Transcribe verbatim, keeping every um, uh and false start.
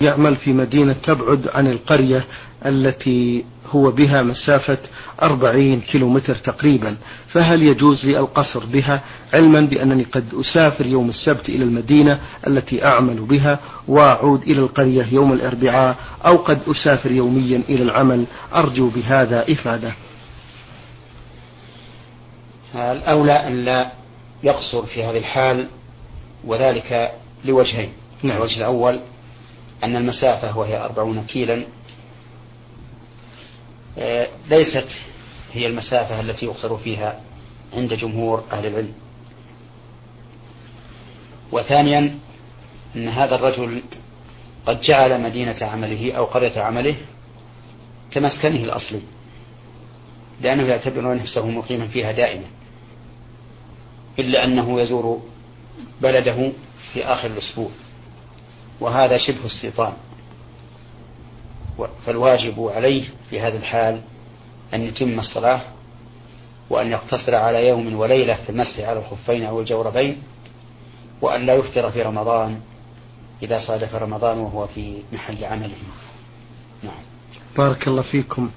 يعمل في مدينة تبعد عن القرية التي هو بها مسافة أربعين كيلومتر تقريبا، فهل يجوز لي القصر بها، علما بأنني قد أسافر يوم السبت إلى المدينة التي أعمل بها وأعود إلى القرية يوم الأربعاء، أو قد أسافر يوميا إلى العمل؟ أرجو بهذا إفادة. الأولى أن لا يقصر في هذه الحال، وذلك لوجهين. نعم. الوجه الأول أن المسافة وهي أربعون كيلا ليست هي المسافة التي يقصر فيها عند جمهور أهل العلم. وثانيا أن هذا الرجل قد جعل مدينة عمله أو قرية عمله كمسكنه الأصلي، لأنه يعتبر نفسه مقيما فيها دائما، إلا أنه يزور بلده في آخر الأسبوع، وهذا شبه استيطان. فالواجب عليه في هذا الحال أن يتم الصلاة، وأن يقتصر على يوم وليلة في المسح على الخفين أو الجوربين، وأن لا يفطر في رمضان إذا صادف رمضان وهو في محل عمله. نعم. بارك الله فيكم.